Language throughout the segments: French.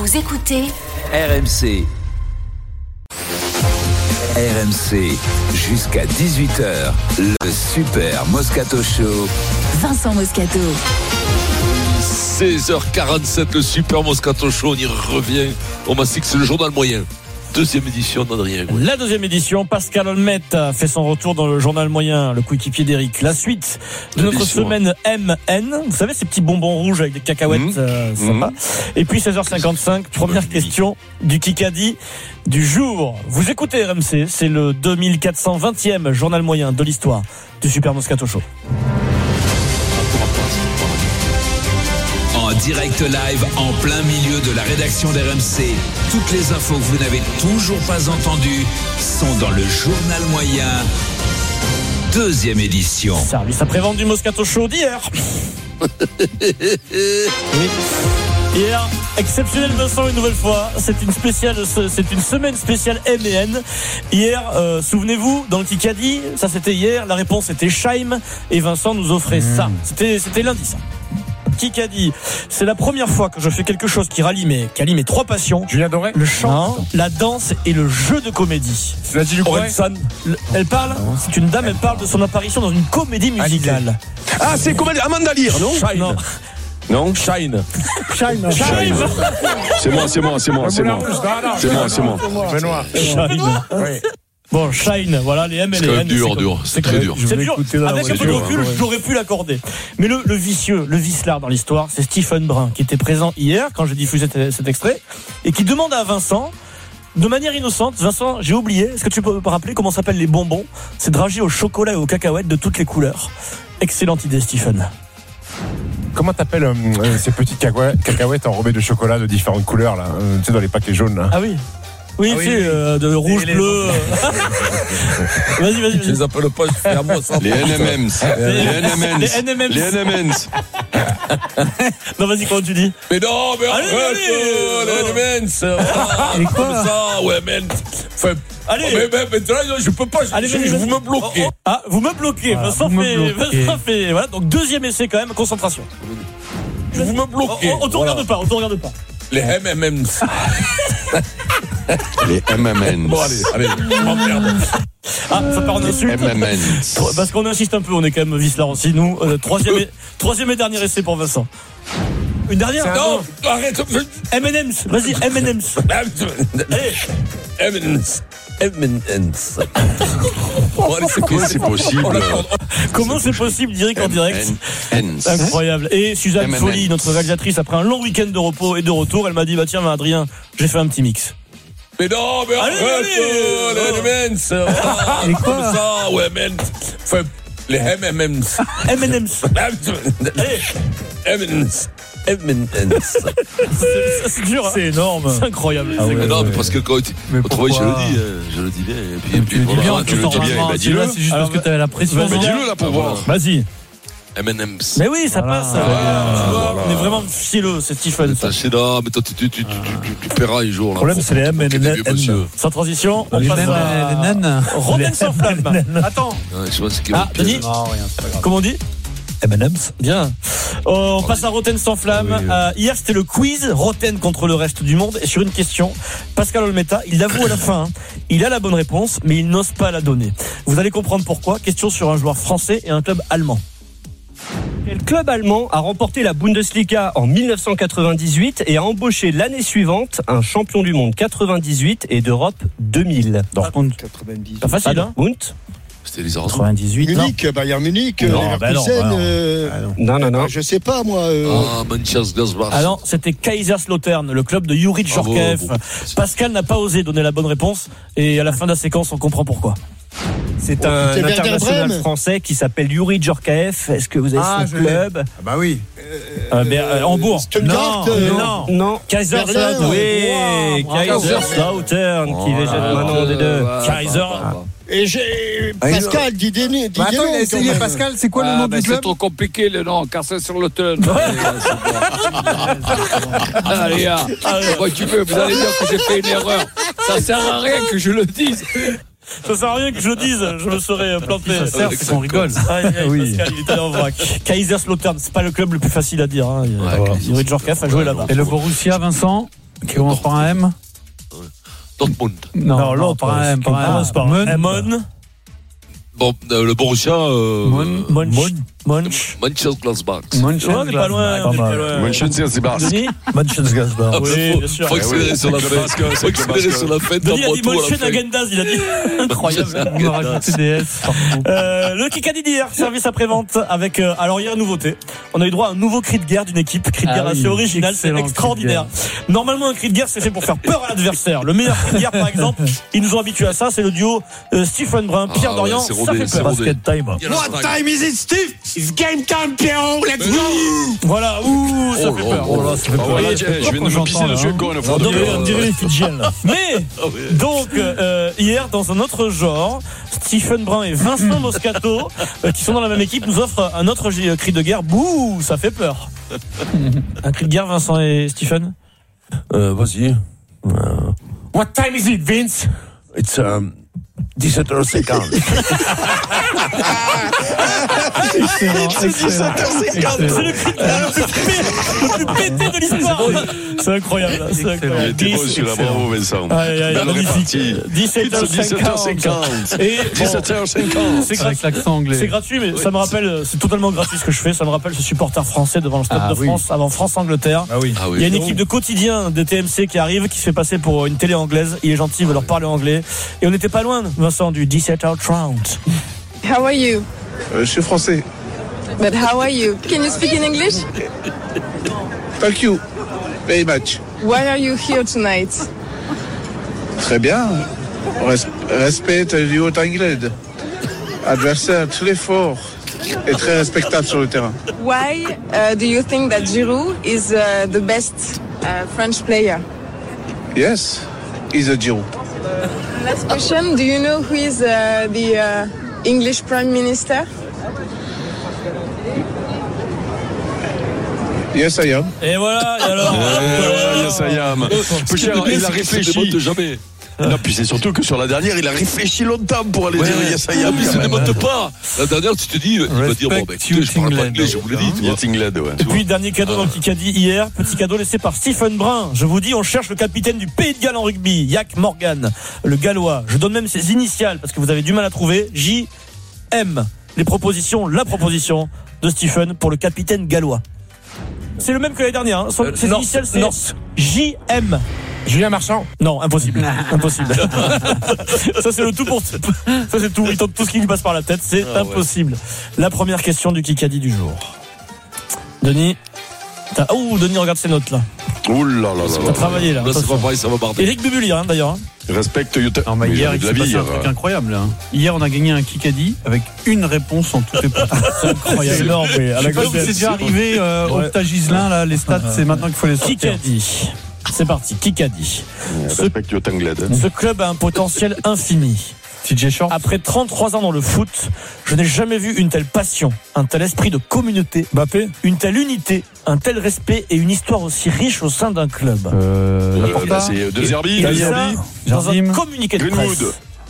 Vous écoutez RMC. RMC, jusqu'à 18h, le Super Moscato Show. Vincent Moscato. 16h47, le Super Moscato Show, on y revient. On m'a dit que c'est le journal moyen. Deuxième édition d'Adrien. La deuxième édition, Pascal Olmet a fait son retour dans le journal moyen, le coéquipier d'Éric. La suite de notre semaine MN, vous savez ces petits bonbons rouges avec des cacahuètes sympas. Et puis 16h55, première question du Kikadi du jour. Vous écoutez RMC, c'est le 2420e journal moyen de l'histoire du Super Moscato Show. En direct live, en plein milieu de la rédaction d'RMC. Toutes les infos que vous n'avez toujours pas entendues sont dans le journal moyen. Deuxième édition. Service après-vente du Moscato Show d'hier. Oui. Hier, exceptionnel Vincent une nouvelle fois. C'est une semaine spéciale M&N. Hier, souvenez-vous, dans le Kikadi, ça c'était hier, la réponse était Scheim et Vincent nous offrait ça. C'était lundi ça. Kikadi, c'est la première fois que je fais quelque chose qui allie mes trois passions. Julien Doré, le chant, la danse et le jeu de comédie. C'est Nadji Lucroy. Elle parle, c'est une dame, elle parle de son apparition dans une comédie musicale. Ah, c'est comédie Amanda Lear, non? Non. Non, Shine. C'est moi. Benoît. Shine. Oui. Bon, Shine, voilà, les M et les N. C'est très dur. C'est dur. Avec un peu de recul, j'aurais pu l'accorder. Mais le vicelard dans l'histoire, c'est Stephen Brun, qui était présent hier, quand j'ai diffusé cet extrait, et qui demande à Vincent, de manière innocente, Vincent, j'ai oublié, est-ce que tu peux me rappeler comment s'appellent les bonbons? C'est dragé au chocolat et aux cacahuètes de toutes les couleurs. Excellente idée, Stephen. Comment t'appelles ces petites cacahuètes enrobées de chocolat de différentes couleurs, là, tu sais, dans les paquets jaunes, là? Ah oui. Oui, tu sais, de rouge, bleu. Vas-y. Je les appelle pas, je fais à moi ça. Les NMMs. Les NMMs. Non, vas-y, comment tu dis? Mais non, mais arrête, les NMMs. Et quoi? Comme ça, ouais, man. Allez. Mais maintenant, je peux pas. Allez, vous me bloquez. Ah, vous me bloquez. Vincent fait. Voilà, donc deuxième essai quand même, concentration. Vous me bloquez. On te regarde pas. Les MMMs. Les MMN. Bon, allez, m'emmerde. Ah, ça part en insulte. MMN. Parce qu'on insiste un peu, on est quand même vicelard aussi, nous. Troisième et dernier essai pour Vincent. Une dernière? Non, arrête. M&M's, vas-y, M&M's. M&M's. Comment c'est possible? Comment c'est possible, Direct en direct? Incroyable. Et Suzanne Folly, notre réalisatrice, après un long week-end de repos et de retour, elle m'a dit, bah tiens, Adrien, j'ai fait un petit mix. Mais non, mais arrête, les MM's. Et quoi? Comme ça, ouais, man. Les MMM's. M&M's. C'est dur, hein. C'est énorme. C'est incroyable. Ah ouais, non, mais parce que quand autrement, je le dis bien. Et puis voilà, tu le dis bien, bah dis-le. C'est juste parce que t'avais la pression. Dis-le là pour voir. Vas-y. M&M's. Mais oui, ça passe. Tu vois, on est vraiment fielleux, c'est Stephen. Non, mais toi, tu paieras un jour. Le problème, c'est les M&N. Sans transition, on passe à Rotten sans flamme. Attends. Denis, comment on dit? M&M's. Bien. On passe à Rotten sans flamme. Hier, c'était le quiz Rotten contre le reste du monde. Et sur une question, Pascal Olmeta, il l'avoue à la fin. Il a la bonne réponse, mais il n'ose pas la donner. Vous allez comprendre pourquoi. Question sur un joueur français et un club allemand. Quel club allemand a remporté la Bundesliga en 1998 et a embauché l'année suivante un champion du monde 98 et d'Europe 2000? Dortmund. 98. Pas facile, hein? Dortmund. C'était les 98. Munich, Bayern Munich, Leverkusen. Non. Je sais pas, moi. Manchester. Ah non, c'était Kaiserslautern, le club de Juri Djorkaeff. Pascal n'a pas osé donner la bonne réponse et à la fin de la séquence, on comprend pourquoi. C'est un international français qui s'appelle Juri Djorkaeff. Est-ce que vous avez son club? Bah oui. Hambourg. Stuttgart. Non. Kaiserslautern. Oui, Kaiserslautern qui végète maintenant des deux. Kaiser. Et j'ai Pascal, dis attends, il a essayé Pascal, c'est quoi le nom du club? C'est trop compliqué le nom, car c'est sur l'automne. Allez, vous allez dire que j'ai fait une erreur. Ça sert à rien que je le dise. Ça sert à rien que je le dise, je me serais planté. Ça sert, c'est qu'on rigole. Oui. Pascal, il est allé en vrac. Kaiserslautern, c'est pas le club le plus facile à dire. Juri Djorkaeff a joué là-bas. Et le Borussia, Vincent? Qui commence par un M. Dortmund. Non, l'autre, par un M. Commence par un M. Bon, le Borussia. Mönchengladbach. On n'est pas loin. Mönchengladbach. Mönchengladbach. Oui, bien sûr. Faut accélérer sur la fête. Faut accélérer sur la fête. Denis a dit Mönchenagendaz, il a dit. Incroyable. On va rajouter des S partout. Le Kikadi d'hier, service après-vente avec, alors hier, nouveauté. On a eu droit à un nouveau cri de guerre d'une équipe. Cri de guerre assez original, c'est extraordinaire. Normalement, un cri de guerre, c'est fait pour faire peur à l'adversaire. Le meilleur cri de guerre, par exemple, ils nous ont habitués à ça, c'est le duo Stephen Brun, Pierre Dorian. Ça fait peur. Basket time. What time is it, Steve? It's game time, Pierrot. Let's go. Voilà, ça fait peur. Oh là, ça fait peur. Je viens de me pisser dessus encore une fois. On dirait les Fidjiens, là. Mais, donc, hier, dans un autre genre, Stephen Brun et Vincent Moscato, qui sont dans la même équipe, nous offrent un autre cri de guerre. Bouh, ça fait peur. Un cri de guerre, Vincent et Stephen? Vas-y. What time is it, Vince? It's 17h50. Excellent. C'est le cri de guerre le plus pété de l'histoire. C'est incroyable. Il était beau celui-là, bravo Vincent. Magnifique. 17h50. Et 17h50. c'est Avec l'accent anglais. C'est gratuit, mais ça me rappelle, c'est totalement gratuit ce que je fais. Ça me rappelle ce supporter français devant le Stade de France, avant France-Angleterre. Ah oui. Il y a une équipe de quotidien de TMC qui arrive, qui se fait passer pour une télé anglaise. Il est gentil, il veut leur parler anglais. Et on n'était pas loin, Vincent, du 17h30. How are you? Je suis français. But how are you? Can you speak in English? Thank you very much. Why are you here tonight? Très bien. Respect du haut anglais. Adversaire très fort et très respectable sur le terrain. Why do you think that Giroud is the best French player? Yes, he's a Giroud. Last question. Do you know who is the English Prime Minister? Yes, I am. Et voilà, et alors. Yes, I am. Il a réfléchi. Jamais. Non, puis c'est surtout que sur la dernière, il a réfléchi longtemps pour aller dire yes, I am. Il se démonte pas. La dernière, tu te dis, il va dire, bon, écoutez, je parle pas anglais, je vous l'ai dit. Et puis, dernier cadeau dans le Kikadi hier, petit cadeau laissé par Stephen Brun. Je vous dis, on cherche le capitaine du Pays de Galles en rugby, Jack Morgan, le Gallois. Je donne même ses initiales parce que vous avez du mal à trouver. JM. La proposition de Stephen pour le capitaine gallois. C'est le même que l'année dernière. Hein. Ses initiales, c'est JM. Julien Marchand? Non, impossible. Impossible. Ça, c'est le tout pour. Ça, c'est tout. Il tente tout ce qui lui passe par la tête. C'est impossible. La première question du Kikadi du jour. Denis. Denis, regarde ses notes là. Ouh là là là. T'as travaillé là. Là, c'est pas pareil, ça va barder. Eric Bubulier, d'ailleurs. Respecte Utah. Non, mais hier, il s'est passé un truc incroyable. Hein. Hier, on a gagné un Kikadi avec une réponse en tout et pour tout. C'est incroyable. C'est énorme. C'est déjà arrivé au Stade Giselin, là, les stats, c'est maintenant qu'il faut les sortir. Kikadi. C'est parti, Kikadi. Respecte Utah Anglais. Ce club a un potentiel infini. Après 33 ans dans le foot, je n'ai jamais vu une telle passion, un tel esprit de communauté, une telle unité, un tel respect et une histoire aussi riche au sein d'un club. C'est De Zerbi, dans un communiqué de presse.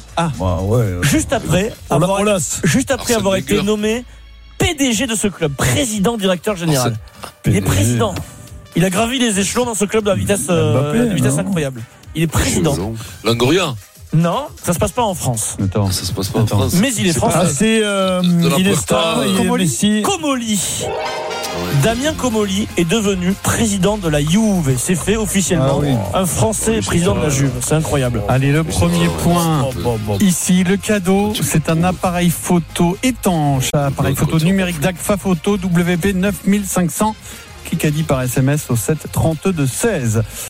Juste après avoir été nommé PDG de ce club, président directeur général. Il est président. Il a gravi les échelons dans ce club à vitesse incroyable. Il est président. Longoria. Non, ça se passe pas en France. Attends, ça se passe pas en France. Mais il est français. Il est star. Comoli. Damien Comoli est devenu président de la Juve. C'est fait officiellement. Un Français président de la Juve. C'est incroyable. Allez, le premier point. Ici, le cadeau, c'est un appareil photo étanche. Appareil photo numérique d'Agfa Photo WB 9500. Kikadi par SMS au 7 32 16.